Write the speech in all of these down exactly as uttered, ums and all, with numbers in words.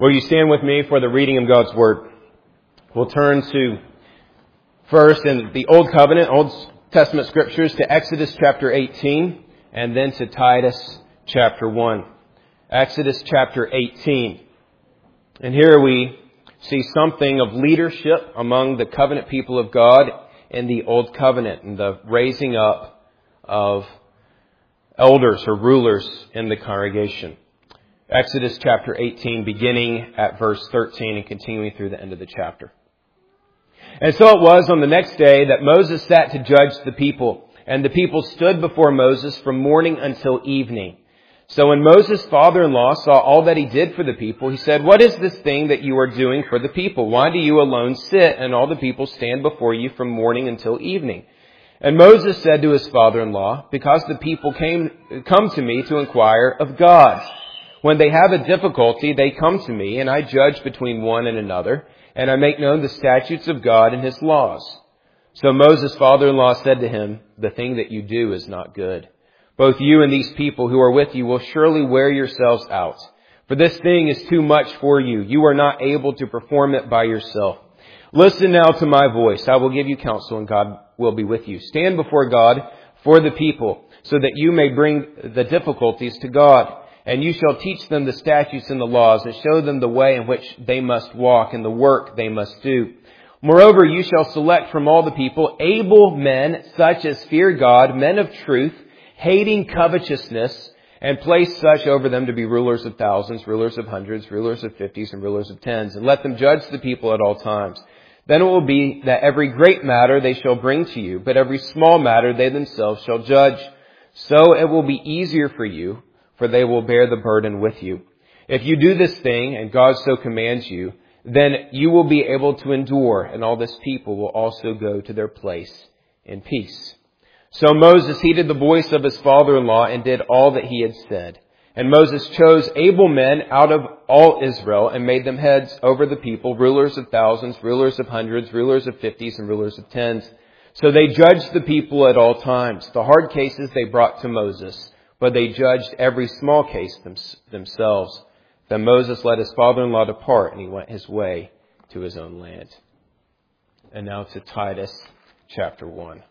Will you stand with me for the reading of God's Word? We'll turn to first in the Old Covenant, Old Testament Scriptures, to Exodus chapter eighteen, and then to Titus chapter one. Exodus chapter eighteen. And here we see something of leadership among the covenant people of God in the Old Covenant, and the raising up of elders or rulers in the congregation. Exodus chapter eighteen, beginning at verse thirteen and continuing through the end of the chapter. And so it was on the next day that Moses sat to judge the people, and the people stood before Moses from morning until evening. So when Moses' father-in-law saw all that he did for the people, he said, "What is this thing that you are doing for the people? Why do you alone sit and all the people stand before you from morning until evening?" And Moses said to his father-in-law, "Because the people came, come to me to inquire of God. When they have a difficulty, they come to me, and I judge between one and another, and I make known the statutes of God and His laws." So Moses' father-in-law said to him, "The thing that you do is not good. Both you and these people who are with you will surely wear yourselves out. For this thing is too much for you. You are not able to perform it by yourself. Listen now to my voice. I will give you counsel, and God will be with you. Stand before God for the people, so that you may bring the difficulties to God. And you shall teach them the statutes and the laws, and show them the way in which they must walk and the work they must do. Moreover, you shall select from all the people able men, such as fear God, men of truth, hating covetousness, and place such over them to be rulers of thousands, rulers of hundreds, rulers of fifties, and rulers of tens. And let them judge the people at all times. Then it will be that every great matter they shall bring to you, but every small matter they themselves shall judge. So it will be easier for you, for they will bear the burden with you. If you do this thing, and God so commands you, then you will be able to endure, and all this people will also go to their place in peace." So Moses heeded the voice of his father-in-law and did all that he had said. And Moses chose able men out of all Israel and made them heads over the people, rulers of thousands, rulers of hundreds, rulers of fifties, and rulers of tens. So they judged the people at all times. The hard cases they brought to Moses, but they judged every small case them, themselves. Then Moses let his father-in-law depart, and he went his way to his own land. And now to Titus chapter one.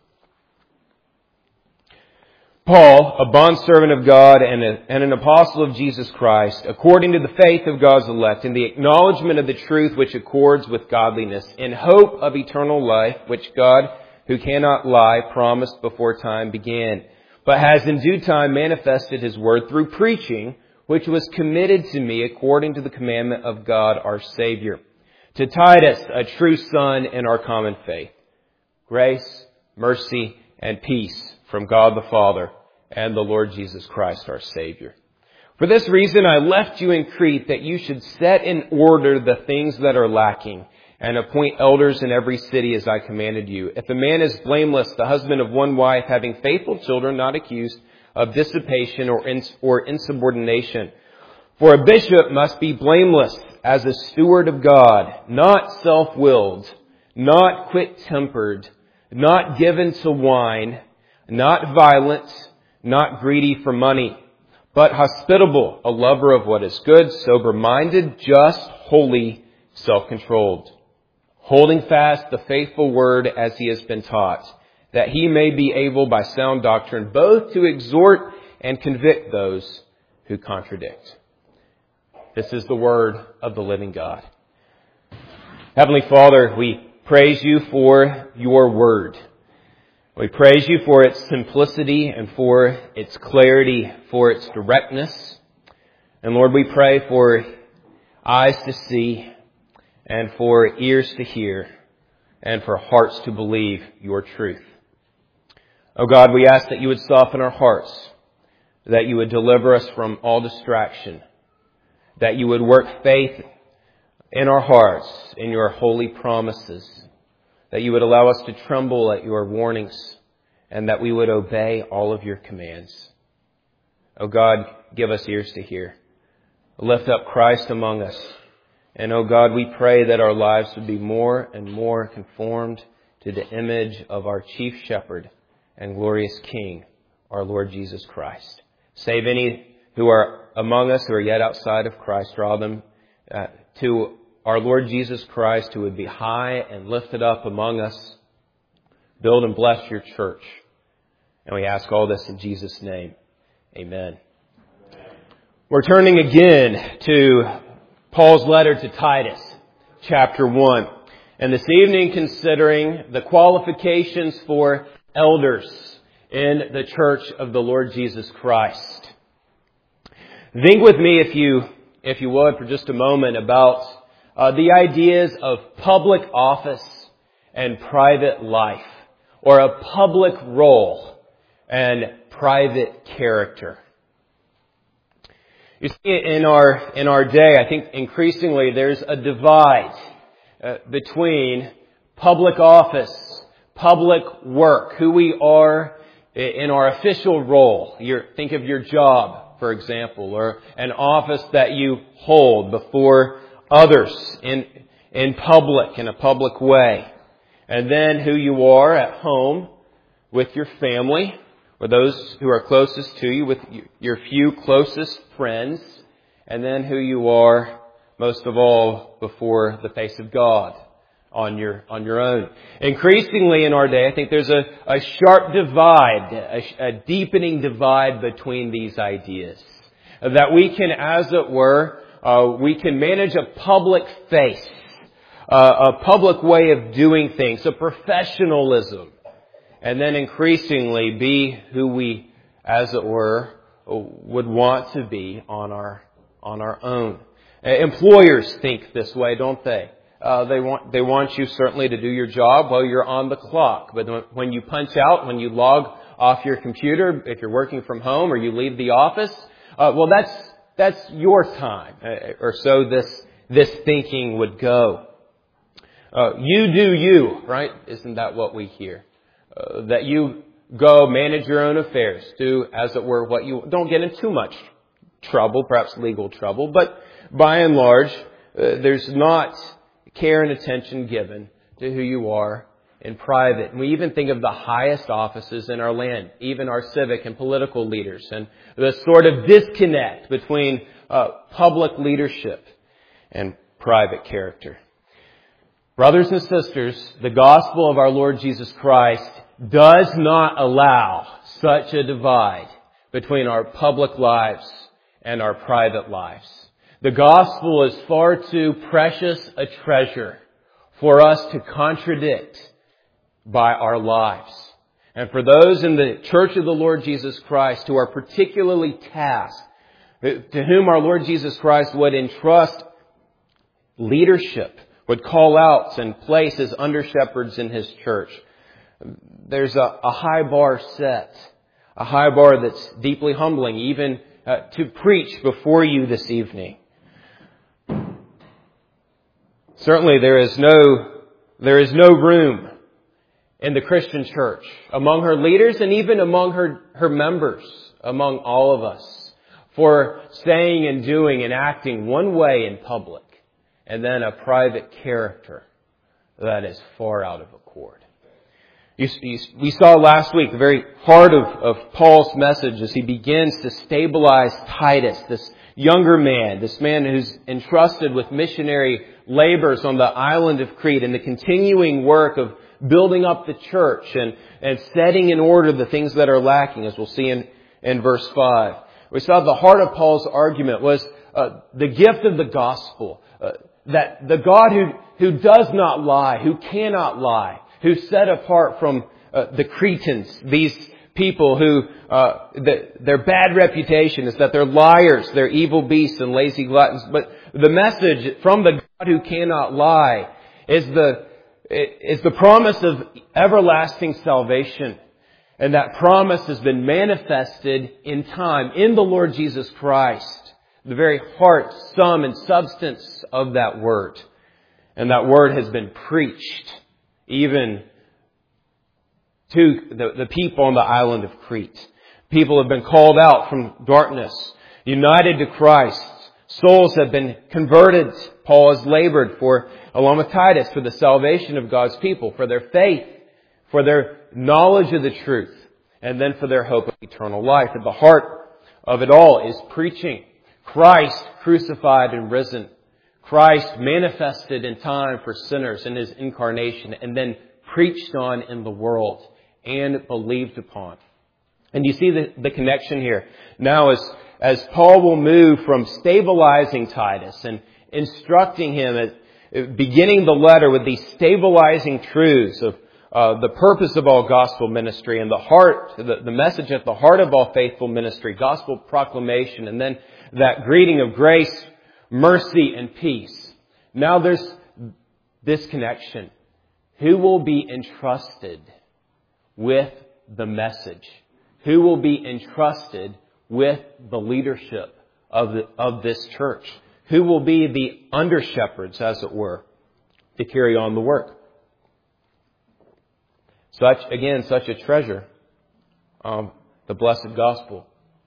Paul, a bondservant of God and, a, and an apostle of Jesus Christ, according to the faith of God's elect and the acknowledgement of the truth which accords with godliness, in hope of eternal life, which God, who cannot lie, promised before time began, but has in due time manifested His word through preaching, which was committed to me according to the commandment of God our Savior. To Titus, a true son in our common faith, grace, mercy, and peace from God the Father and the Lord Jesus Christ our Savior. For this reason I left you in Crete, that you should set in order the things that are lacking, and appoint elders in every city as I commanded you. If a man is blameless, the husband of one wife, having faithful children, not accused of dissipation or, ins- or insubordination. For a bishop must be blameless as a steward of God, not self-willed, not quick-tempered, not given to wine, not violent, not greedy for money, but hospitable, a lover of what is good, sober-minded, just, holy, self-controlled, holding fast the faithful word as he has been taught, that he may be able by sound doctrine both to exhort and convict those who contradict. This is the word of the living God. Heavenly Father, we praise you for your word. We praise you for its simplicity and for its clarity, for its directness. And Lord, we pray for eyes to see and for ears to hear and for hearts to believe your truth. Oh God, we ask that you would soften our hearts, that you would deliver us from all distraction, that you would work faith in our hearts, in your holy promises, that you would allow us to tremble at your warnings, and that we would obey all of your commands. Oh God, give us ears to hear. Lift up Christ among us. And oh God, we pray that our lives would be more and more conformed to the image of our chief shepherd and glorious King, our Lord Jesus Christ. Save any who are among us who are yet outside of Christ. Draw them uh, to our Lord Jesus Christ, who would be high and lifted up among us. Build and bless your church. And we ask all this in Jesus' name. Amen. We're turning again to Paul's letter to Titus, chapter one. And this evening considering the qualifications for elders in the church of the Lord Jesus Christ. Think with me, if you if you would, for just a moment about uh, the ideas of public office and private life, or a public role and private character. You see, in our in our day, I think increasingly there's a divide uh, between public office, public work, who we are in our official role. Your, think of your job, for example, or an office that you hold before others in in public, in a public way. And then who you are at home with your family, or those who are closest to you, with your few closest friends, and then who you are, most of all, before the face of God on your on your own. Increasingly in our day, I think there's a, a sharp divide, a, a deepening divide between these ideas. That we can, as it were, uh, we can manage a public face, uh, a public way of doing things, a professionalism, and then increasingly be who we, as it were, would want to be on our on our own. Employers think this way, don't they? Uh, they want they want you certainly to do your job while you're on the clock, but when you punch out, when you log off your computer, if you're working from home or you leave the office, uh, well, that's that's your time, uh, or so this this thinking would go. Uh, you do you, right? Isn't that what we hear? Uh, that you go manage your own affairs, do, as it were, what you... Don't get in too much trouble, perhaps legal trouble, but by and large, uh, there's not care and attention given to who you are in private. And we even think of the highest offices in our land, even our civic and political leaders, and the sort of disconnect between uh, public leadership and private character. Brothers and sisters, the gospel of our Lord Jesus Christ does not allow such a divide between our public lives and our private lives. The gospel is far too precious a treasure for us to contradict by our lives. And for those in the church of the Lord Jesus Christ who are particularly tasked, to whom our Lord Jesus Christ would entrust leadership, would call out and place as under-shepherds in His church, there's a, a high bar set, a high bar that's deeply humbling, even uh, to preach before you this evening. Certainly there is no, there is no room in the Christian church, among her leaders and even among her, her members, among all of us, for saying and doing and acting one way in public, and then a private character that is far out of accord. You, you, we saw last week the very heart of, of Paul's message as he begins to stabilize Titus, this younger man, this man who's entrusted with missionary labors on the island of Crete and the continuing work of building up the church and, and setting in order the things that are lacking, as we'll see in, in verse five. We saw the heart of Paul's argument was uh, the gift of the gospel, uh, that the God who, who does not lie, who cannot lie, who's set apart from uh, the Cretans, these people who, uh, the, their bad reputation is that they're liars, they're evil beasts and lazy gluttons. But the message from the God who cannot lie is the, is the promise of everlasting salvation. And that promise has been manifested in time in the Lord Jesus Christ, the very heart, sum, and substance of that word. And that word has been preached even to the, the people on the island of Crete. People have been called out from darkness, united to Christ. Souls have been converted. Paul has labored for, along with Titus, for the salvation of God's people, for their faith, for their knowledge of the truth, and then for their hope of eternal life. At the heart of it all is preaching Christ crucified and risen. Christ manifested in time for sinners in His incarnation and then preached on in the world and believed upon. And you see the, the connection here. Now as, as Paul will move from stabilizing Titus and instructing him, at, beginning the letter with these stabilizing truths of uh, the purpose of all gospel ministry and the heart, the, the message at the heart of all faithful ministry, gospel proclamation, and then that greeting of grace, mercy, and peace. Now there's this connection. Who will be entrusted with the message? Who will be entrusted with the leadership of the, of this church? Who will be the under-shepherds, as it were, to carry on the work? Such, again, such a treasure. Um, the blessed gospel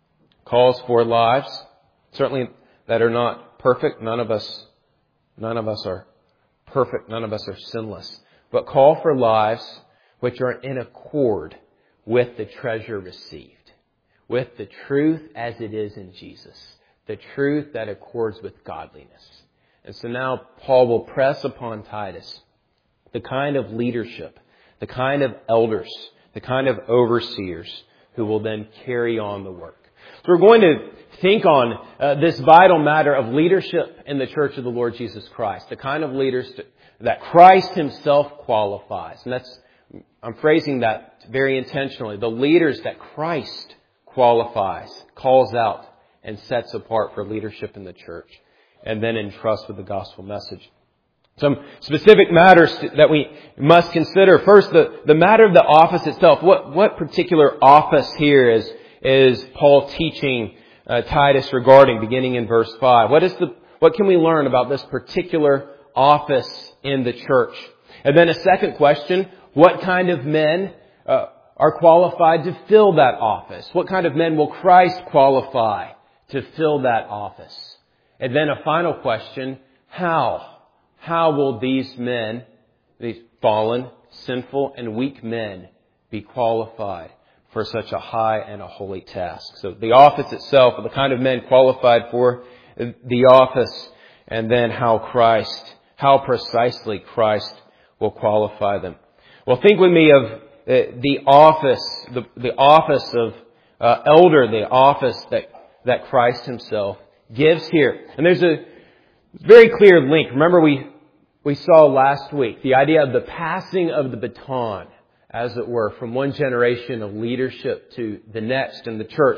calls for lives, certainly that are not perfect. None of us, none of us are perfect. None of us are sinless. But call for lives which are in accord with the treasure received, with the truth as it is in Jesus, the truth that accords with godliness. And so now Paul will press upon Titus the kind of leadership, the kind of elders, the kind of overseers who will then carry on the work. So we're going to think on uh, this vital matter of leadership in the church of the Lord Jesus Christ, the kind of leaders to, that Christ Himself qualifies. And that's, I'm phrasing that very intentionally. The leaders that Christ qualifies, calls out, and sets apart for leadership in the church, and then entrusts with the gospel message. Some specific matters that we must consider. First, the, the matter of the office itself. What, what particular office here is, is Paul teaching uh, Titus regarding, beginning in verse five? What is the, what can we learn about this particular office in the church? And then a second question, what kind of men uh, are qualified to fill that office? What kind of men will Christ qualify to fill that office? And then a final question, how? How will these men, these fallen, sinful, and weak men, be qualified for such a high and a holy task? So the office itself, the kind of men qualified for the office, and then how Christ, how precisely Christ will qualify them. Well, think with me of the office, the, the office of uh, elder, the office that, that Christ Himself gives here. And there's a very clear link. Remember we we saw last week the idea of the passing of the baton, as it were, from one generation of leadership to the next in the church.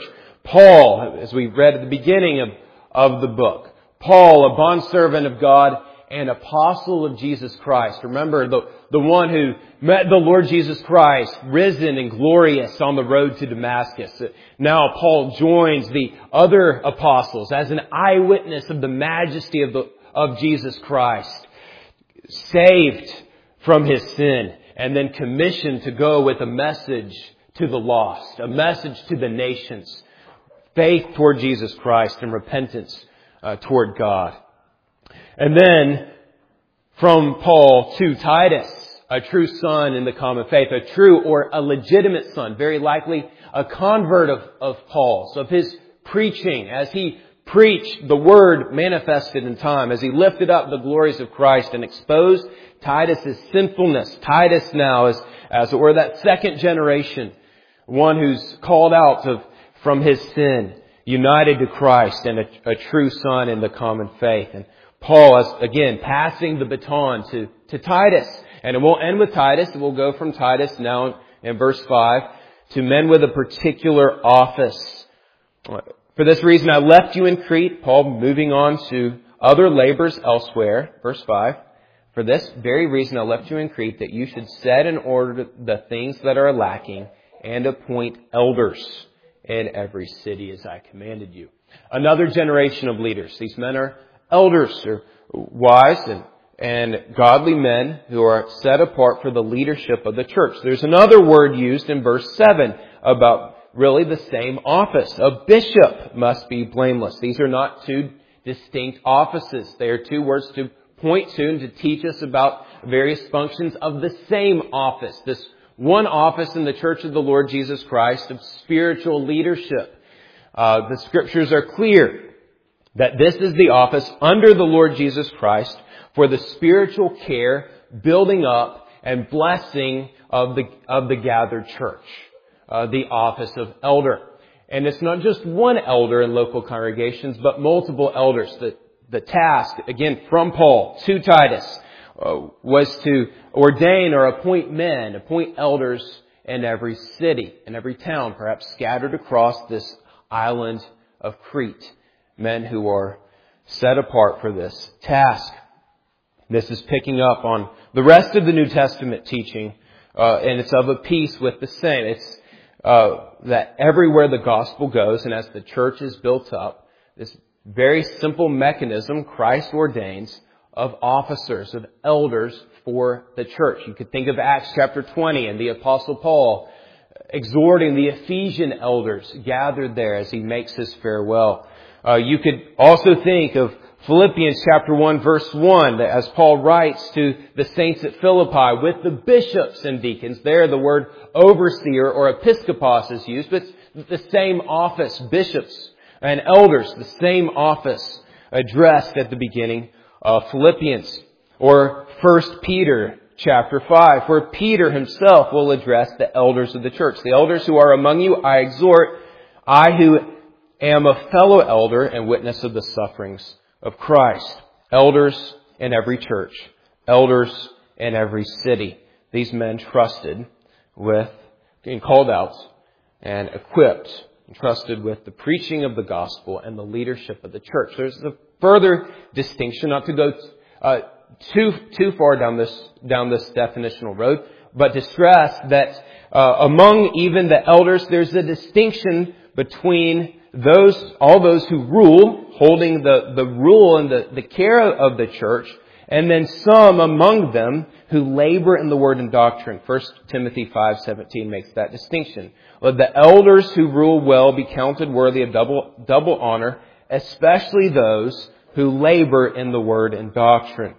Paul, as we read at the beginning of, of the book, Paul, a bondservant of God and apostle of Jesus Christ. Remember, the, the one who met the Lord Jesus Christ, risen and glorious on the road to Damascus. Now Paul joins the other apostles as an eyewitness of the majesty of, the, of Jesus Christ, saved from his sin, and then commissioned to go with a message to the lost, a message to the nations, faith toward Jesus Christ and repentance uh, toward God. And then from Paul to Titus, a true son in the common faith, a true or a legitimate son, very likely a convert of, of Paul's, of his preaching, as he preached the word manifested in time, as he lifted up the glories of Christ and exposed Titus's sinfulness. Titus now is, as it were, that second generation, one who's called out of from his sin, united to Christ, and a, a true son in the common faith. And Paul is, again, passing the baton to, to Titus. And it won't end with Titus. It will go from Titus now in verse five to men with a particular office. For this reason I left you in Crete. Paul moving on to other labors elsewhere. Verse five. For this very reason I left you in Crete, that you should set in order the things that are lacking and appoint elders in every city as I commanded you. Another generation of leaders. These men are elders, or wise and, and godly men who are set apart for the leadership of the church. There's another word used in verse seven about really the same office. A bishop must be blameless. These are not two distinct offices. They are two words to point to and to teach us about various functions of the same office. This one office in the church of the Lord Jesus Christ of spiritual leadership. Uh, the scriptures are clear That this is the office under the Lord Jesus Christ for the spiritual care, building up, and blessing of the of the gathered church. Uh, the office of elder. And it's not just one elder in local congregations, but multiple elders. The, the task, again, from Paul to Titus, uh, was to ordain or appoint men, appoint elders in every city, in every town, perhaps scattered across this island of Crete. Men who are set apart for this task. This is picking up on the rest of the New Testament teaching, uh, and it's of a piece with the same. It's uh, that everywhere the gospel goes, and as the church is built up, this very simple mechanism Christ ordains of officers, of elders for the church. You could think of Acts chapter twenty and the Apostle Paul exhorting the Ephesian elders gathered there as he makes his farewell. Uh, you could also think of Philippians chapter one verse one, that as Paul writes to the saints at Philippi with the bishops and deacons. There the word overseer or episkopos is used, but it's the same office, bishops and elders, the same office addressed at the beginning of Philippians. Or First Peter chapter five, where Peter himself will address the elders of the church. The elders who are among you, I exhort, I who am a fellow elder and witness of the sufferings of Christ. Elders in every church. Elders in every city. These men trusted with, being called out and equipped, and trusted with the preaching of the gospel and the leadership of the church. There's a further distinction, not to go uh, too too far down this down this definitional road, but to stress that uh, among even the elders, there's a distinction between those, all those who rule, holding the, the rule and the, the care of the church, and then some among them who labor in the word and doctrine. First Timothy five seventeen makes that distinction. Let the elders who rule well be counted worthy of double, double honor, especially those who labor in the word and doctrine.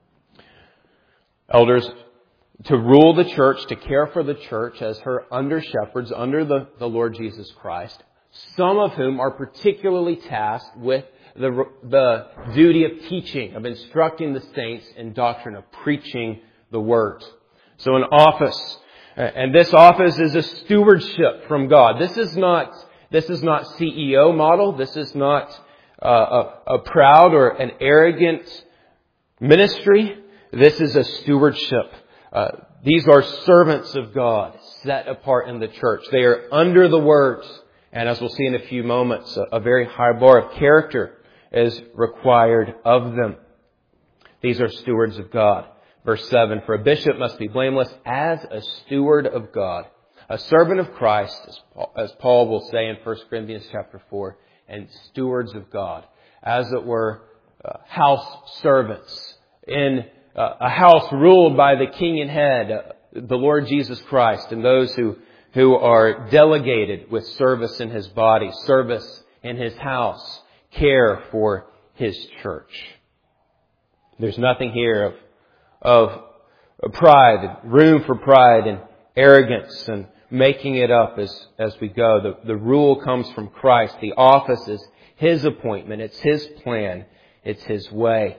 Elders to rule the church, to care for the church as her under shepherds under the, the Lord Jesus Christ. Some of whom are particularly tasked with the, the duty of teaching, of instructing the saints in doctrine, of preaching the word. So an office, and this office is a stewardship from God. This is not, this is not C E O model. This is not uh, a, a proud or an arrogant ministry. This is a stewardship. Uh, these are servants of God, set apart in the church. They are under the words. And as we'll see in a few moments, a very high bar of character is required of them. These are stewards of God. Verse seven, for a bishop must be blameless as a steward of God, a servant of Christ, as Paul will say in First Corinthians chapter four, and stewards of God, as it were, uh, house servants in uh, a house ruled by the king and head, uh, the Lord Jesus Christ, and those who who are delegated with service in His body, service in His house, care for His church. There's nothing here of, of pride, room for pride and arrogance and making it up as, as we go. The, the rule comes from Christ. The office is His appointment. It's His plan. It's His way.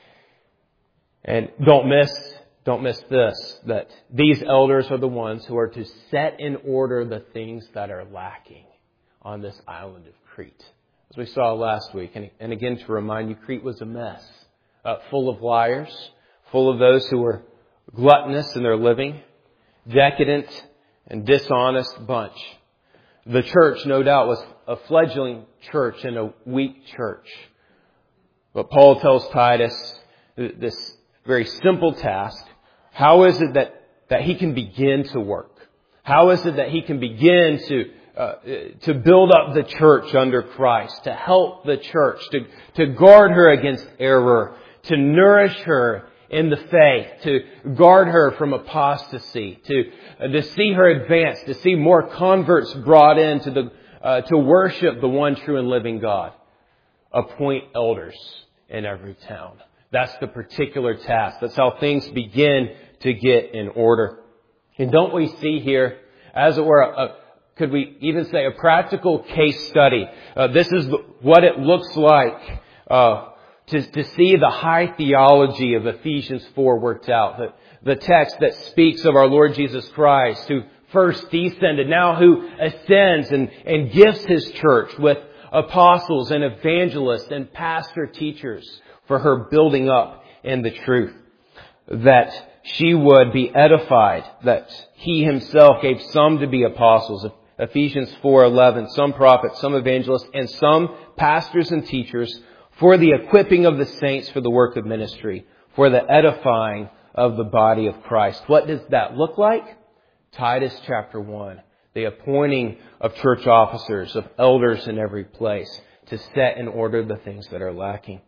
And don't miss Don't miss this, that these elders are the ones who are to set in order the things that are lacking on this island of Crete. As we saw last week, and, and again to remind you, Crete was a mess, uh, full of liars, full of those who were gluttonous in their living, decadent and dishonest bunch. The church, no doubt, was a fledgling church and a weak church. But Paul tells Titus this very simple task. How is it that, that he can begin to work? How is it that he can begin to uh, to build up the church under Christ, to help the church, to, to guard her against error, to nourish her in the faith, to guard her from apostasy, to uh, to see her advance, to see more converts brought in to the uh, to worship the one true and living God? Appoint elders in every town. That's the particular task. That's how things begin to get in order. And don't we see here, as it were, a, a, could we even say a practical case study? Uh, this is what it looks like uh, to, to see the high theology of Ephesians four worked out. The, the text that speaks of our Lord Jesus Christ, who first descended, now who ascends and, and gifts His church with apostles and evangelists and pastor teachers for her building up in the truth. That she would be edified, that He Himself gave some to be apostles. Ephesians four eleven, some prophets, some evangelists, and some pastors and teachers for the equipping of the saints for the work of ministry, for the edifying of the body of Christ. What does that look like? Titus chapter one, the appointing of church officers, of elders in every place, to set in order the things that are lacking.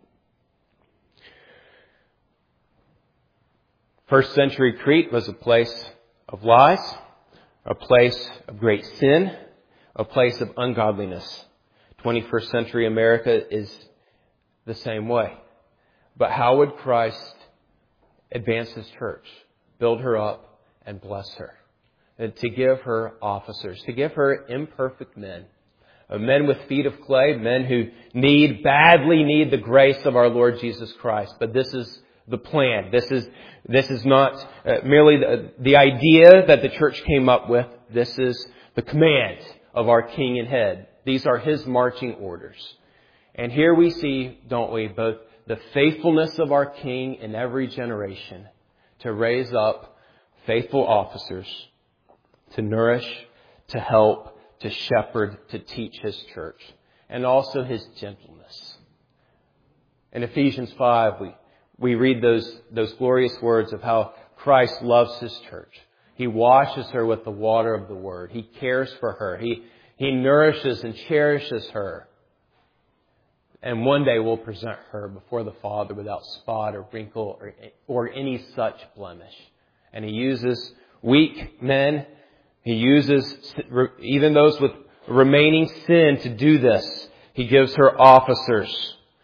First century Crete was a place of lies, a place of great sin, a place of ungodliness. twenty-first century America is the same way. But how would Christ advance His church, build her up, and bless her? And to give her officers, to give her imperfect men, men with feet of clay, men who need, badly need the grace of our Lord Jesus Christ. But this is the plan. This is this is not uh, merely the, the idea that the church came up with. This is the command of our King and Head. These are His marching orders. And here we see, don't we, both the faithfulness of our King in every generation to raise up faithful officers, to nourish, to help, to shepherd, to teach His church, and also His gentleness. In Ephesians five, we We read those, those glorious words of how Christ loves His church. He washes her with the water of the Word. He cares for her. He, he nourishes and cherishes her. And one day will present her before the Father without spot or wrinkle or, or any such blemish. And He uses weak men. He uses even those with remaining sin to do this. He gives her officers.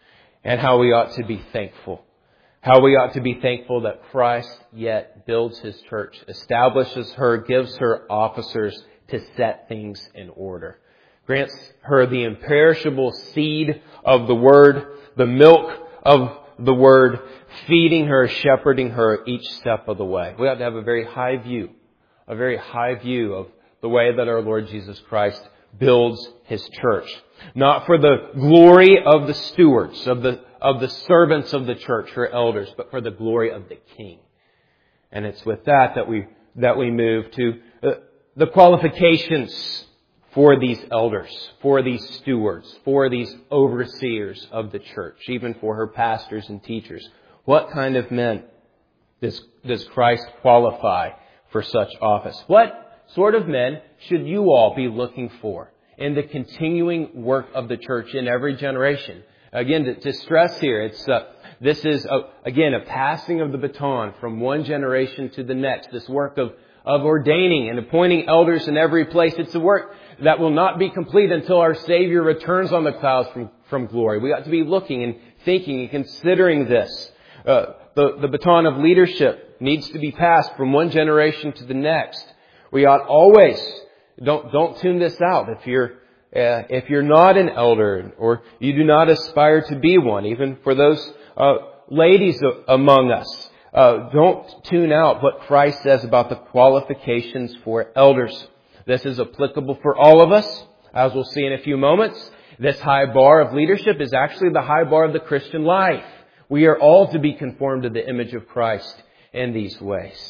And how we ought to be thankful. How we ought to be thankful that Christ yet builds His church, establishes her, gives her officers to set things in order. Grants her the imperishable seed of the Word, the milk of the Word, feeding her, shepherding her each step of the way. We ought to have a very high view, a very high view of the way that our Lord Jesus Christ builds His church. Not for the glory of the stewards, of the of the servants of the church, her elders, but for the glory of the King. And it's with that that we that we move to uh, the qualifications for these elders, for these stewards, for these overseers of the church, even for her pastors and teachers. What kind of men does, does Christ qualify for such office? What sort of men should you all be looking for in the continuing work of the church in every generation? Again, to, to stress here, it's uh, this is, a, again, a passing of the baton from one generation to the next. This work of, of ordaining and appointing elders in every place. It's a work that will not be complete until our Savior returns on the clouds from, from glory. We ought to be looking and thinking and considering this. Uh, the, the baton of leadership needs to be passed from one generation to the next. We ought always, don't, don't tune this out. If you're Uh, if you're not an elder or you do not aspire to be one, even for those uh, ladies among us, uh, don't tune out what Christ says about the qualifications for elders. This is applicable for all of us, as we'll see in a few moments. This high bar of leadership is actually the high bar of the Christian life. We are all to be conformed to the image of Christ in these ways.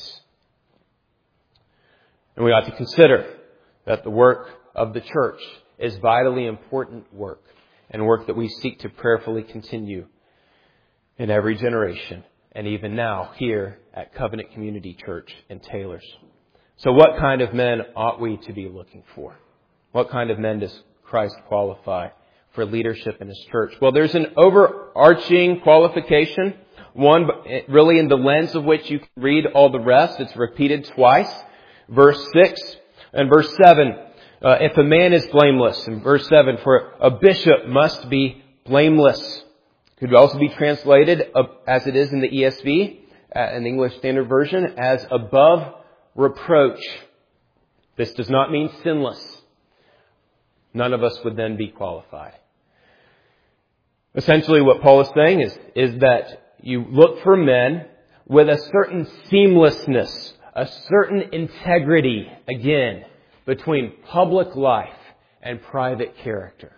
And we ought to consider that the work of the church is vitally important work, and work that we seek to prayerfully continue in every generation, and even now here at Covenant Community Church in Taylors. So what kind of men ought we to be looking for? What kind of men does Christ qualify for leadership in His church? Well, there's an overarching qualification, one really in the lens of which you can read all the rest. It's repeated twice. Verse six and verse seven. Uh, if a man is blameless, in verse seven, for a bishop must be blameless. Could also be translated, uh, as it is in the E S V, uh, in the English Standard Version, as above reproach. This does not mean sinless. None of us would then be qualified. Essentially what Paul is saying is, is that you look for men with a certain seamlessness, a certain integrity, again, between public life and private character.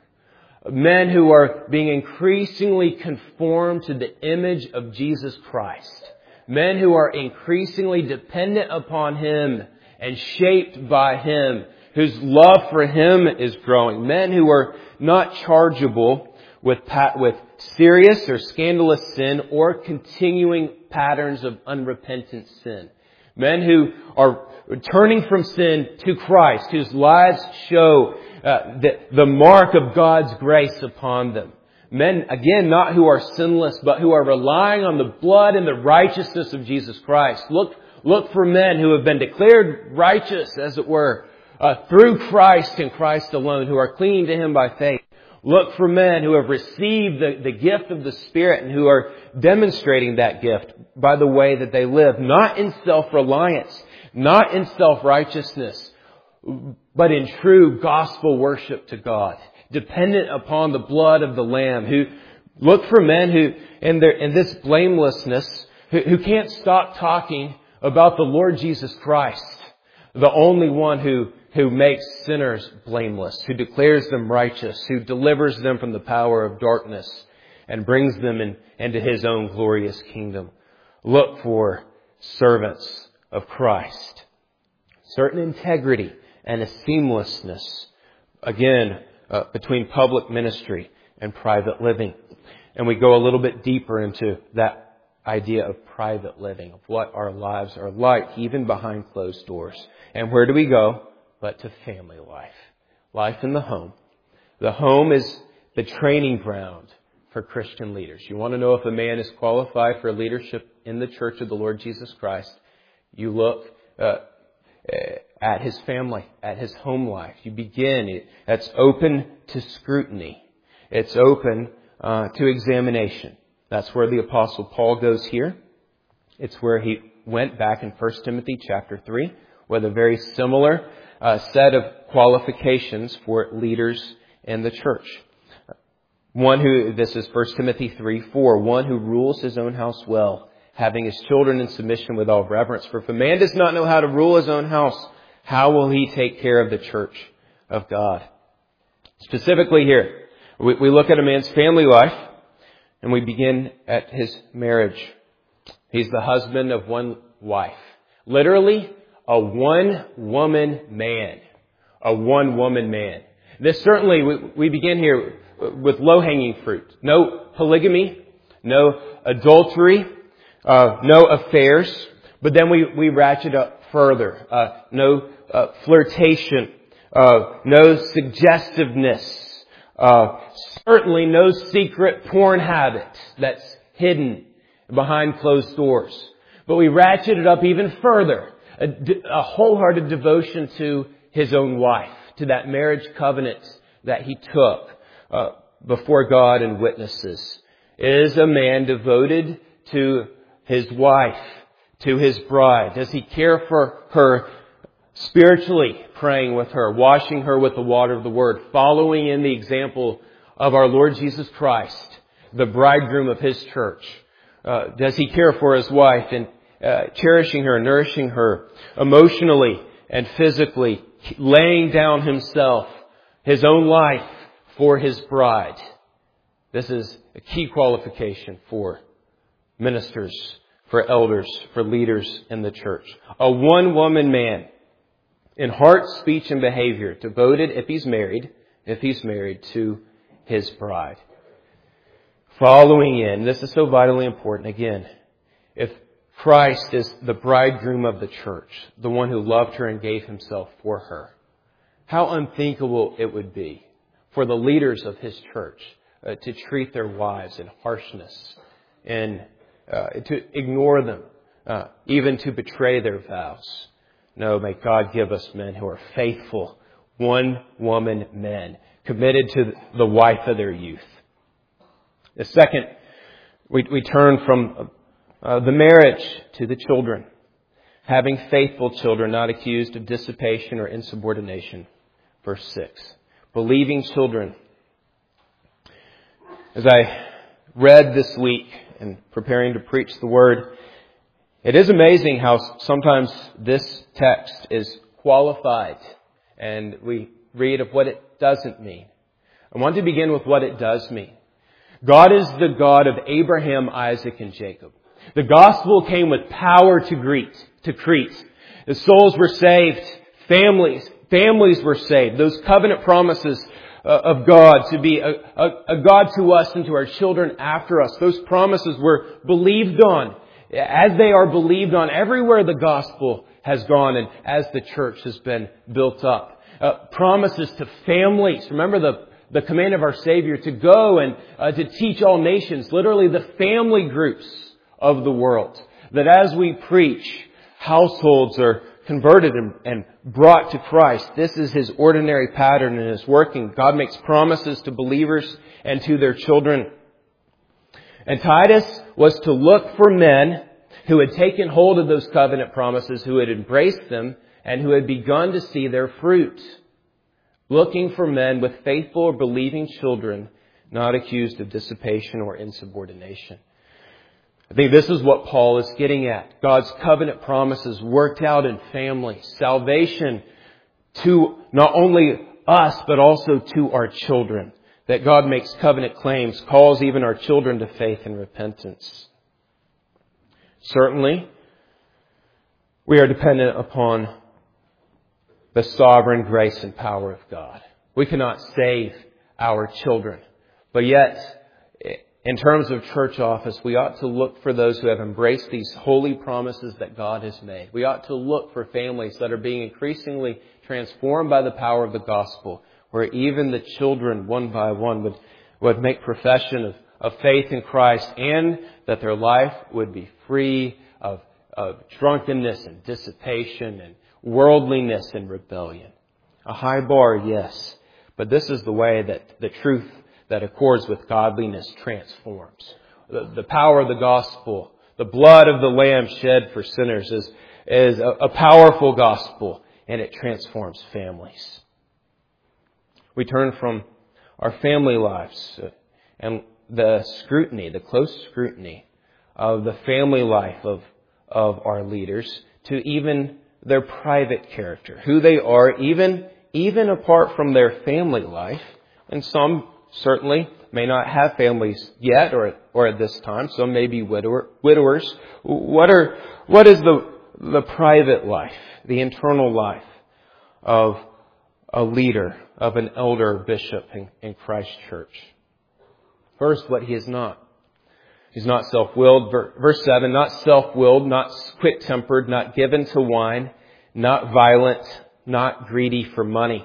Men who are being increasingly conformed to the image of Jesus Christ. Men who are increasingly dependent upon Him and shaped by Him, whose love for Him is growing. Men who are not chargeable with pat- with serious or scandalous sin or continuing patterns of unrepentant sin. Men who are turning from sin to Christ, whose lives show uh, the, the mark of God's grace upon them. Men, again, not who are sinless, but who are relying on the blood and the righteousness of Jesus Christ. Look, look for men who have been declared righteous, as it were, uh, through Christ and Christ alone, who are clinging to Him by faith. Look for men who have received the, the gift of the Spirit and who are demonstrating that gift by the way that they live, not in self-reliance, not in self-righteousness, but in true gospel worship to God, dependent upon the blood of the Lamb. Who look for men who, in their in this blamelessness, who, who can't stop talking about the Lord Jesus Christ, the only one who who makes sinners blameless, who declares them righteous, who delivers them from the power of darkness and brings them in, into His own glorious kingdom. Look for servants of Christ. Certain integrity and a seamlessness, again, uh, between public ministry and private living. And we go a little bit deeper into that idea of private living, of what our lives are like, even behind closed doors. And where do we go? But to family life. Life in the home. The home is the training ground for Christian leaders. You want to know if a man is qualified for leadership in the church of the Lord Jesus Christ, you look uh, at his family, at his home life. You begin, that's open to scrutiny. It's open uh, to examination. That's where the Apostle Paul goes here. It's where he went back in First Timothy chapter three, with a very similar uh, set of qualifications for leaders in the church. One who, this is First Timothy three four, one who rules his own house well, having his children in submission with all reverence. For if a man does not know how to rule his own house, how will he take care of the church of God? Specifically here, we, we look at a man's family life, and we begin at his marriage. He's the husband of one wife. Literally, a one-woman man. A one-woman man. This certainly, we, we begin here with low-hanging fruit. No polygamy, no adultery, uh, no affairs. But then we, we ratchet up further. Uh, no uh, flirtation, uh, no suggestiveness, uh, certainly no secret porn habit that's hidden behind closed doors. But we ratchet it up even further. A, a wholehearted devotion to his own wife, to that marriage covenant that he took uh, before God and witnesses. Is a man devoted to his wife, to his bride? Does he care for her spiritually, praying with her, washing her with the water of the Word, following in the example of our Lord Jesus Christ, the bridegroom of His church? Uh, does he care for his wife and uh, cherishing her, nourishing her emotionally and physically, laying down himself, his own life for his bride? This is a key qualification for ministers, for elders, for leaders in the church. A one-woman man in heart, speech, and behavior, devoted, if he's married, if he's married, to his bride. Following in, this is so vitally important, again, if Christ is the bridegroom of the church, the one who loved her and gave Himself for her, how unthinkable it would be for the leaders of His church uh, to treat their wives in harshness and uh, to ignore them, uh, even to betray their vows. No, may God give us men who are faithful, one-woman men, committed to the wife of their youth. The second, we, we turn from uh, the marriage to the children. Having faithful children, not accused of dissipation or insubordination. Verse six. Believing children. As I read this week in preparing to preach the Word, it is amazing how sometimes this text is qualified and we read of what it doesn't mean. I want to begin with what it does mean. God is the God of Abraham, Isaac, and Jacob. The gospel came with power to Crete. To Crete. The souls were saved. Families, families were saved. Those covenant promises uh, of God to be a, a, a God to us and to our children after us. Those promises were believed on as they are believed on everywhere the gospel has gone and as the church has been built up. Uh, promises to families. Remember the, the command of our Savior to go and uh, to teach all nations, literally the family groups of the world. That as we preach, households are converted and, and brought to Christ. This is His ordinary pattern and His working. God makes promises to believers and to their children. And Titus was to look for men who had taken hold of those covenant promises, who had embraced them, and who had begun to see their fruit. Looking for men with faithful or believing children, not accused of dissipation or insubordination. I think this is what Paul is getting at. God's covenant promises worked out in families. Salvation to not only us, but also to our children. That God makes covenant claims, calls even our children to faith and repentance. Certainly, we are dependent upon the sovereign grace and power of God. We cannot save our children. But yet, in terms of church office, we ought to look for those who have embraced these holy promises that God has made. We ought to look for families that are being increasingly transformed by the power of the gospel, where even the children, one by one, would, would make profession of, of faith in Christ, and that their life would be free of, of drunkenness and dissipation and worldliness and rebellion. A high bar, yes, but this is the way that the truth that accords with godliness transforms. The, the power of the gospel, the blood of the Lamb shed for sinners is, is a, a powerful gospel, and it transforms families. We turn from our family lives and the scrutiny, the close scrutiny of the family life of, of our leaders to even their private character, who they are, even, even apart from their family life. And some certainly may not have families yet or, or at this time. Some may be widower, widowers. What are, what is the, the private life, the internal life of a leader, of an elder bishop in, in Christ's church? First, what he is not. He's not self-willed. Verse seven, not self-willed, not quick-tempered, not given to wine, not violent, not greedy for money.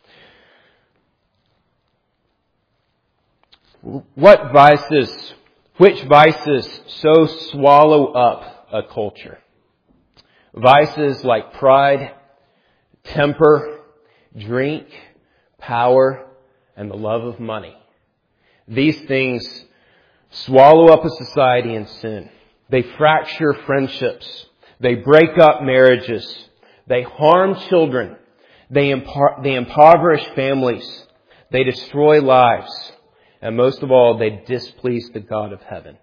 What vices, which vices so swallow up a culture? Vices like pride, temper, drink, power, and the love of money. These things swallow up a society in sin. They fracture friendships. They break up marriages. They harm children. They, impar- they impoverish families. They destroy lives. And most of all, they displease the God of heaven.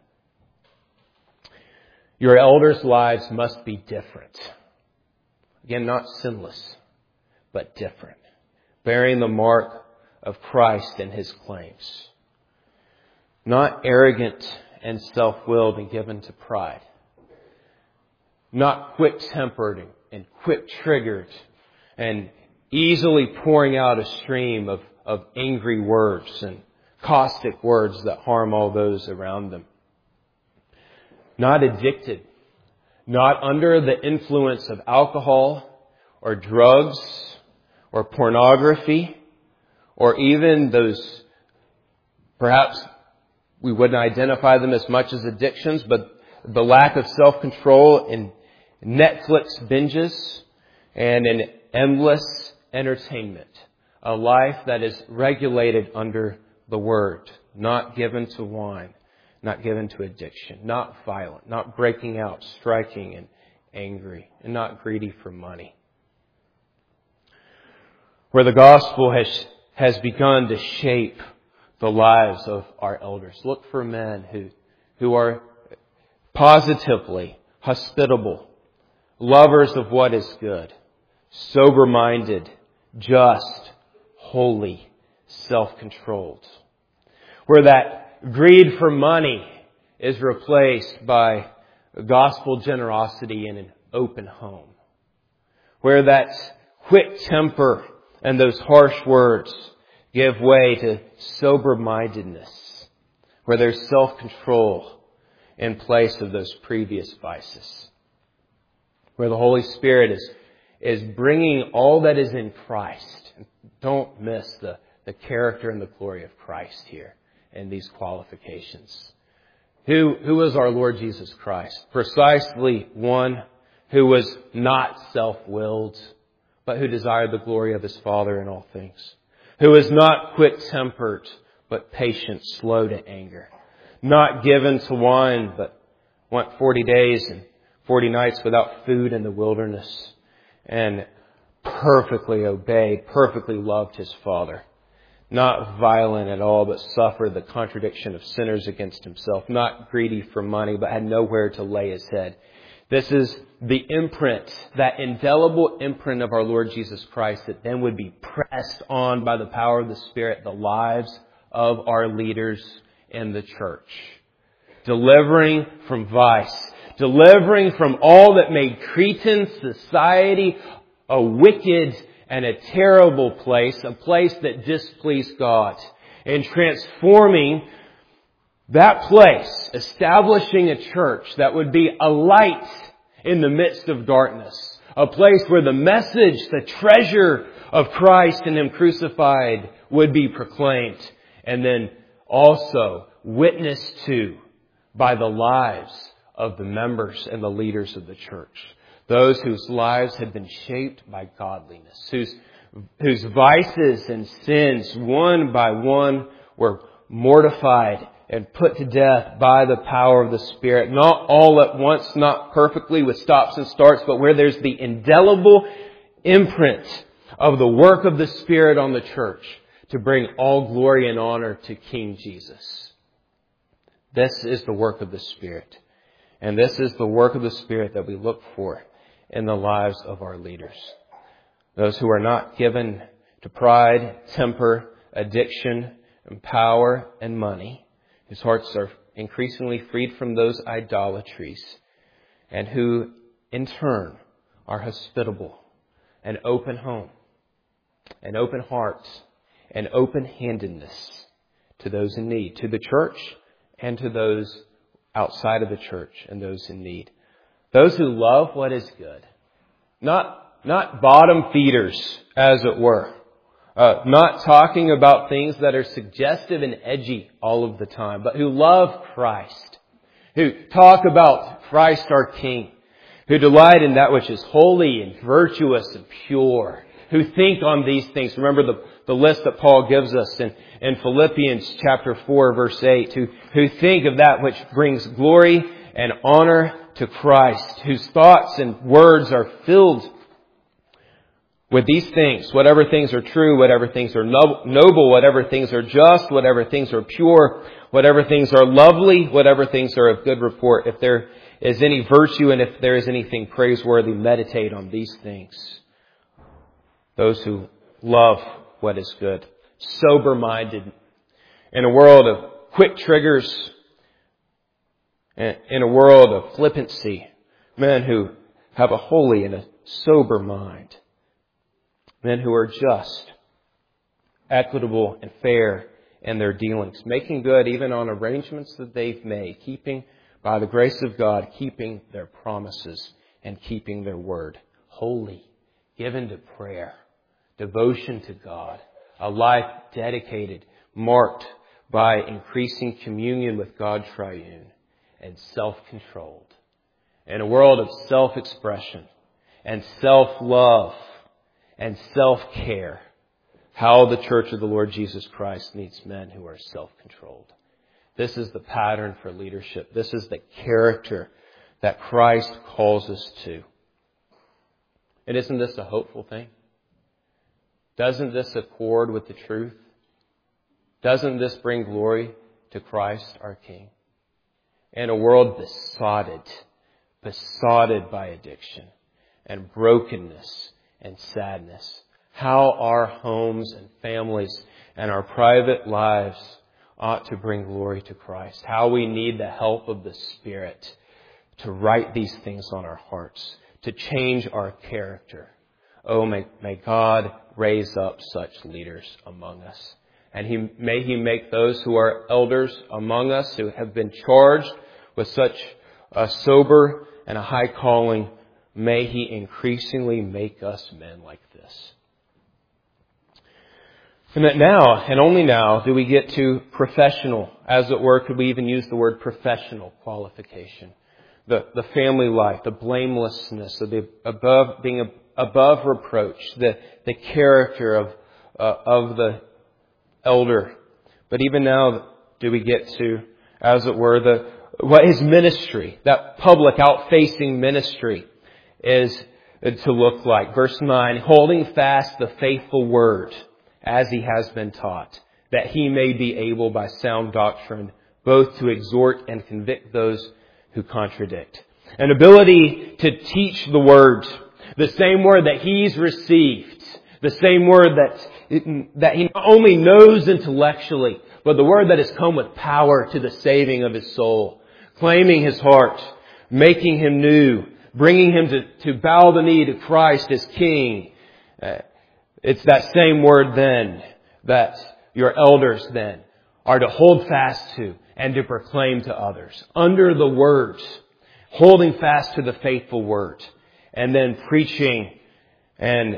Your elders' lives must be different. Again, not sinless, but different. Bearing the mark of Christ and His claims. Not arrogant and self-willed and given to pride. Not quick-tempered and quick-triggered and easily pouring out a stream of, of angry words and caustic words that harm all those around them. Not addicted. Not under the influence of alcohol or drugs or pornography or even those, perhaps we wouldn't identify them as much as addictions, but the lack of self-control in Netflix binges and in endless entertainment. A life that is regulated under the Word, not given to wine, not given to addiction, not violent, not breaking out, striking and angry, and not greedy for money. Where the gospel has, has begun to shape the lives of our elders. Look for men who, who are positively hospitable, lovers of what is good, sober-minded, just, holy, self-controlled. Where that greed for money is replaced by gospel generosity in an open home. Where that quick temper and those harsh words give way to sober-mindedness. Where there's self-control in place of those previous vices. Where the Holy Spirit is, is bringing all that is in Christ. Don't miss the, the character and the glory of Christ here in these qualifications. Who, who was our Lord Jesus Christ? Precisely one who was not self-willed, but who desired the glory of His Father in all things. Who was not quick-tempered, but patient, slow to anger. Not given to wine, but went forty days and forty nights without food in the wilderness. And perfectly obeyed, perfectly loved His Father. Not violent at all, but suffered the contradiction of sinners against Himself. Not greedy for money, but had nowhere to lay His head. This is the imprint, that indelible imprint of our Lord Jesus Christ that then would be pressed on by the power of the Spirit, the lives of our leaders in the church. Delivering from vice. Delivering from all that made Cretan society a wicked and a terrible place, a place that displeased God. And transforming that place, establishing a church that would be a light in the midst of darkness. A place where the message, the treasure of Christ and Him crucified would be proclaimed. And then also witnessed to by the lives of the members and the leaders of the church. Those whose lives had been shaped by godliness. Whose, whose vices and sins, one by one, were mortified and put to death by the power of the Spirit. Not all at once, not perfectly with stops and starts, but where there's the indelible imprint of the work of the Spirit on the church to bring all glory and honor to King Jesus. This is the work of the Spirit. And this is the work of the Spirit that we look for in the lives of our leaders. Those who are not given to pride, temper, addiction, and power and money, whose hearts are increasingly freed from those idolatries, and who in turn are hospitable, an open home, an open heart, and open-handedness to those in need, to the church and to those outside of the church and those in need. Those who love what is good. Not, not bottom feeders, as it were. Uh, not talking about things that are suggestive and edgy all of the time, but who love Christ. Who talk about Christ our King. Who delight in that which is holy and virtuous and pure. Who think on these things. Remember the, the list that Paul gives us in, in Philippians chapter four, verse eight. Who, who think of that which brings glory and honor to Christ. Whose thoughts and words are filled with these things. Whatever things are true, whatever things are noble, whatever things are just, whatever things are pure, whatever things are lovely, whatever things are of good report. If there is any virtue and if there is anything praiseworthy, meditate on these things. Those who love what is good. Sober-minded. In a world of quick triggers. In a world of flippancy. Men who have a holy and a sober mind. Men who are just, equitable, and fair in their dealings. Making good even on arrangements that they've made. Keeping, by the grace of God, keeping their promises and keeping their word. Holy. Given to prayer. Devotion to God. A life dedicated, marked by increasing communion with God Triune. And self-controlled. In a world of self-expression and self-love and self-care, how the Church of the Lord Jesus Christ needs men who are self-controlled. This is the pattern for leadership. This is the character that Christ calls us to. And isn't this a hopeful thing? Doesn't this accord with the truth Doesn't this bring glory to Christ our King? In a world besotted, besotted by addiction and brokenness and sadness, how our homes and families and our private lives ought to bring glory to Christ. How we need the help of the Spirit to write these things on our hearts, to change our character. Oh, may, may God raise up such leaders among us. And he, may He make those who are elders among us, who have been charged with such a sober and a high calling, may He increasingly make us men like this. And that now, and only now, do we get to professional, as it were, could we even use the word professional qualification. The, the family life, the blamelessness of the above, being above reproach, the, the character of, uh, of the elder. But even now, do we get to, as it were, the, what his ministry, that public out-facing ministry is to look like. Verse nine, holding fast the faithful word as he has been taught, that he may be able by sound doctrine both to exhort and convict those who contradict. An ability to teach the word, the same word that he's received, the same word that, that he not only knows intellectually, but the word that has come with power to the saving of his soul, claiming his heart, making him new, bringing him to, to bow the knee to Christ as King. Uh, It's that same word then that your elders then are to hold fast to and to proclaim to others. Under the word, holding fast to the faithful word, and then preaching and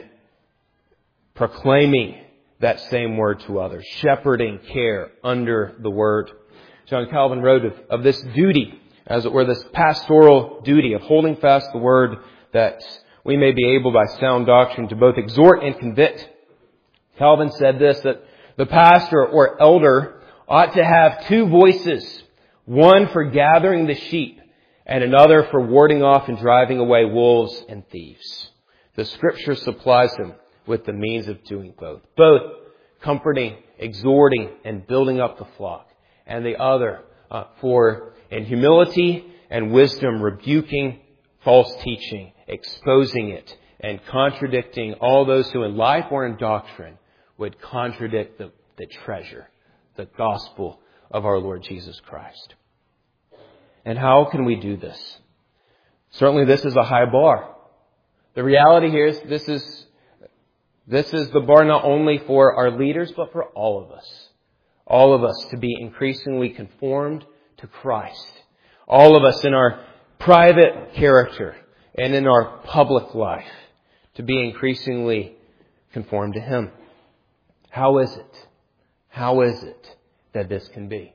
proclaiming that same word to others. Shepherding care under the word. John Calvin wrote of, of this duty, as it were, this pastoral duty of holding fast the word, that we may be able by sound doctrine to both exhort and convict. Calvin said this, that the pastor or elder ought to have two voices, one for gathering the sheep and another for warding off and driving away wolves and thieves. The Scripture supplies him with the means of doing both. Both comforting, exhorting, and building up the flock. And the other uh, for, in humility and wisdom, rebuking false teaching, exposing it, and contradicting all those who in life or in doctrine would contradict the, the treasure, the gospel of our Lord Jesus Christ. And how can we do this? Certainly this is a high bar. The reality here is this is, this is the bar not only for our leaders, but for all of us. All of us to be increasingly conformed to Christ. All of us in our private character and in our public life to be increasingly conformed to Him. How is it? How is it that this can be?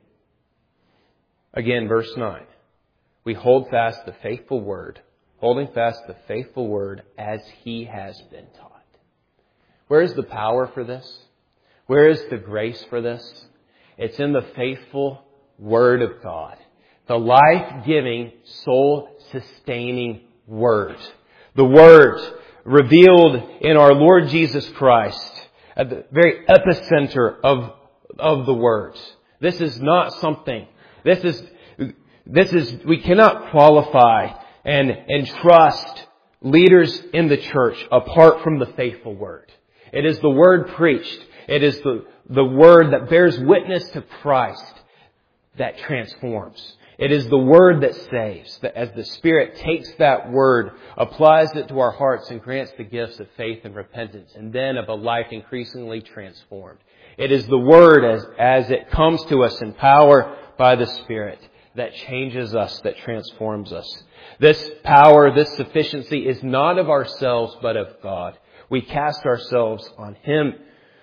Again, verse nine. We hold fast the faithful word, holding fast the faithful word as He has been taught. Where is the power for this? Where is the grace for this? It's in the faithful Word of God. The life-giving, soul-sustaining Word. The Word revealed in our Lord Jesus Christ at the very epicenter of, of the Word. This is not something, this is, this is, we cannot qualify and, and trust leaders in the church apart from the faithful Word. It is the Word preached. It is the, the Word that bears witness to Christ that transforms. It is the Word that saves, that as the Spirit takes that Word, applies it to our hearts and grants the gifts of faith and repentance, and then of a life increasingly transformed. It is the Word as, as it comes to us in power by the Spirit that changes us, that transforms us. This power, this sufficiency is not of ourselves, but of God. We cast ourselves on Him,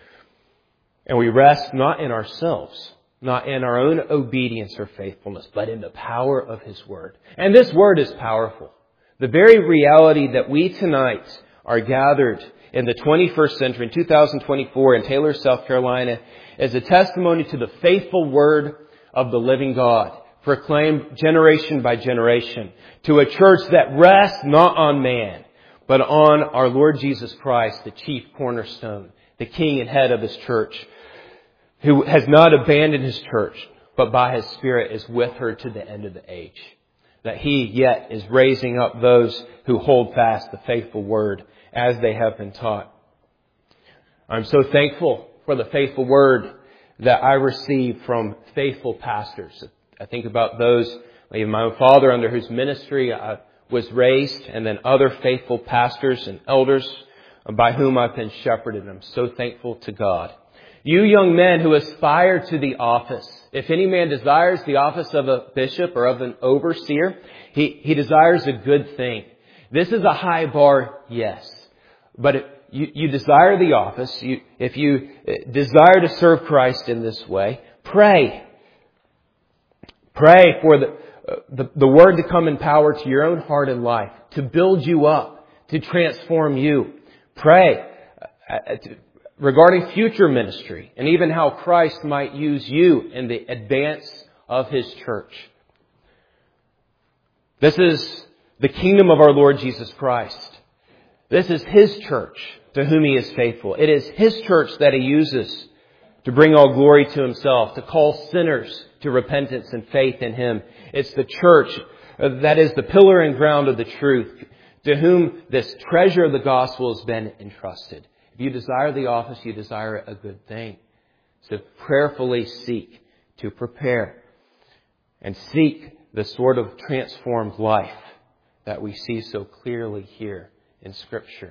and we rest not in ourselves, not in our own obedience or faithfulness, but in the power of His Word. And this Word is powerful. The very reality that we tonight are gathered in the twenty-first century, in two thousand twenty-four, in Taylor, South Carolina, is a testimony to the faithful Word of the living God, proclaimed generation by generation, to a church that rests not on man, but on our Lord Jesus Christ, the chief cornerstone, the King and head of His church. who has not abandoned His church, but by His Spirit is with her to the end of the age. That He yet is raising up those who hold fast the faithful word as they have been taught. I'm so thankful for the faithful word that I receive from faithful pastors. I think about those, even my own father under whose ministry I was raised, and then other faithful pastors and elders by whom I've been shepherded. I'm so thankful to God. You young men who aspire to the office, if any man desires the office of a bishop or of an overseer, he, he desires a good thing. This is a high bar, yes. But if you, you desire the office, you, if you desire to serve Christ in this way, pray. Pray for the, uh, the, the word to come in power to your own heart and life, to build you up, to transform you. Pray uh, to, regarding future ministry and even how Christ might use you in the advance of His church. This is the kingdom of our Lord Jesus Christ. This is His church to whom He is faithful. It is His church that He uses to bring all glory to Himself, to call sinners to repentance and faith in Him. It's the church that is the pillar and ground of the truth, to whom this treasure of the gospel has been entrusted. If you desire the office, you desire a good thing. So prayerfully seek to prepare and seek the sort of transformed life that we see so clearly here in Scripture.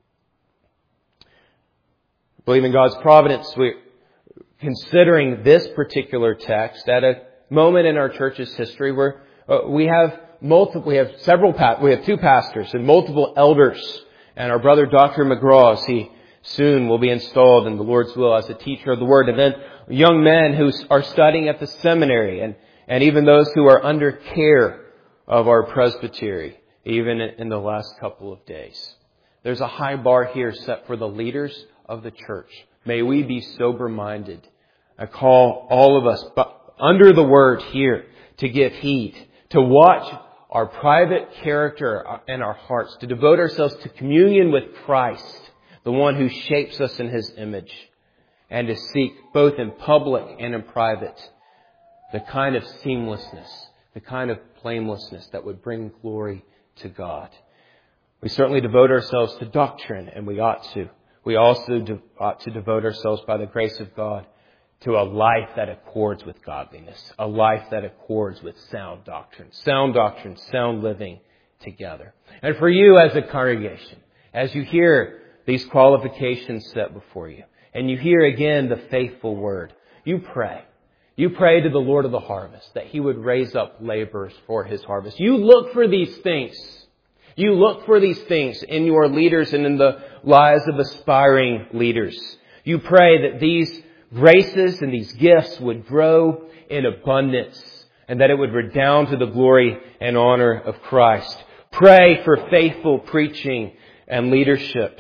I believe in God's providence. We're considering this particular text at a moment in our church's history where uh, we have multiple, we have several, pa- we have two pastors and multiple elders, and our brother Doctor McGraw, as he soon will be installed in the Lord's will as a teacher of the Word, and then young men who are studying at the seminary, and, and even those who are under care of our presbytery, even in the last couple of days. There's a high bar here set for the leaders of the church. May we be sober-minded. I call all of us under the Word here to give heed, to watch our private character and our hearts, to devote ourselves to communion with Christ, the one who shapes us in His image, and to seek both in public and in private the kind of seamlessness, the kind of blamelessness that would bring glory to God. We certainly devote ourselves to doctrine, and we ought to. We also do, ought to devote ourselves by the grace of God to a life that accords with godliness, a life that accords with sound doctrine, sound doctrine, sound living together. And for you as a congregation, as you hear these qualifications set before you, and you hear again the faithful word, you pray. You pray to the Lord of the harvest that He would raise up laborers for His harvest. You look for these things. You look for these things in your leaders and in the lives of aspiring leaders. You pray that these graces and these gifts would grow in abundance and that it would redound to the glory and honor of Christ. Pray for faithful preaching and leadership.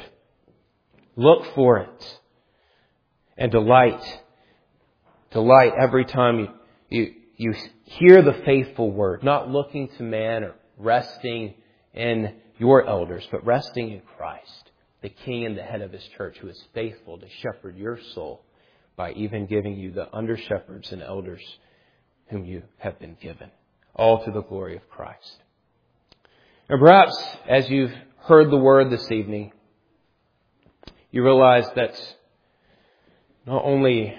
Look for it and delight. Delight every time you, you, you hear the faithful word, not looking to man or resting in your elders, but resting in Christ, the King and the head of His church, who is faithful to shepherd your soul by even giving you the under-shepherds and elders whom you have been given, all to the glory of Christ. And perhaps as you've heard the word this evening, you realize that not only,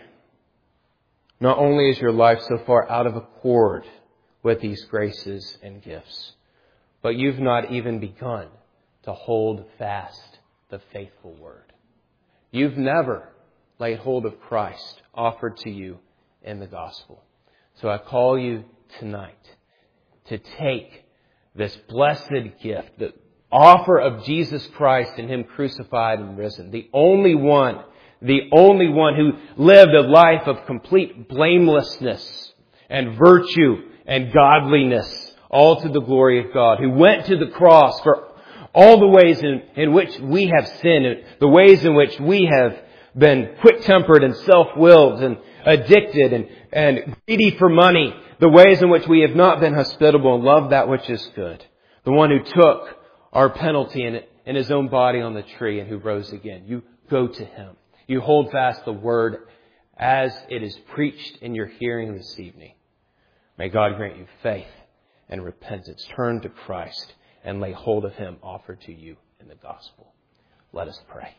not only is your life so far out of accord with these graces and gifts, but you've not even begun to hold fast the faithful word. You've never laid hold of Christ offered to you in the gospel. So I call you tonight to take this blessed gift, the offer of Jesus Christ and Him crucified and risen, the only one, the only one who lived a life of complete blamelessness and virtue and godliness, all to the glory of God, who went to the cross for all the ways in, in which we have sinned, the ways in which we have been quick-tempered and self-willed and addicted and, and greedy for money, the ways in which we have not been hospitable and loved that which is good. The one who took our penalty in, in His own body on the tree and who rose again. You go to Him. You hold fast the word as it is preached in your hearing this evening. May God grant you faith and repentance. Turn to Christ and lay hold of Him offered to you in the gospel. Let us pray.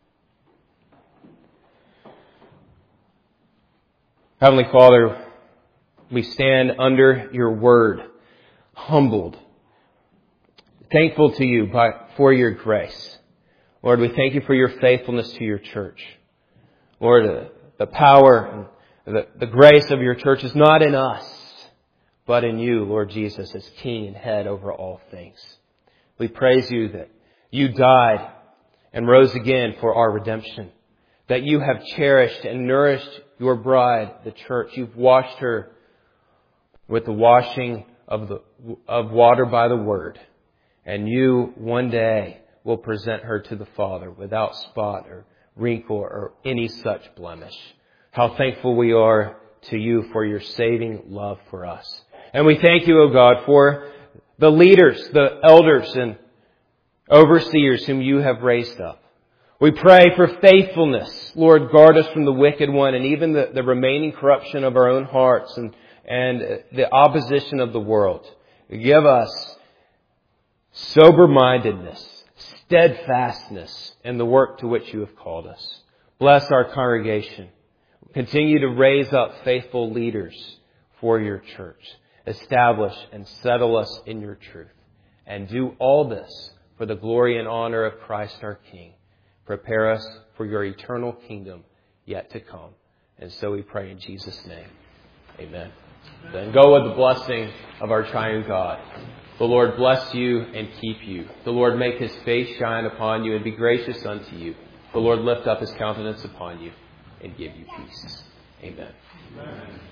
Heavenly Father, we stand under your word, humbled, thankful to you by, for your grace. Lord, we thank you for your faithfulness to your church. Lord, the, the power and the, the grace of your church is not in us, but in you, Lord Jesus, as King and head over all things. We praise you that you died and rose again for our redemption, that you have cherished and nourished your bride, the church. You've washed her with the washing of the of water by the word, and you one day will present her to the Father without spot or wrinkle or any such blemish. How thankful we are to you for your saving love for us. And we thank you, O God, for the leaders, the elders and overseers whom you have raised up. We pray for faithfulness. Lord, guard us from the wicked one and even the, the remaining corruption of our own hearts and, and the opposition of the world. Give us sober-mindedness, steadfastness in the work to which you have called us. Bless our congregation. Continue to raise up faithful leaders for your church. Establish and settle us in your truth. And do all this for the glory and honor of Christ our King. Prepare us for your eternal kingdom yet to come. And so we pray in Jesus' name. Amen. Then go with the blessing of our triune God. The Lord bless you and keep you. The Lord make His face shine upon you and be gracious unto you. The Lord lift up His countenance upon you and give you peace. Amen. Amen.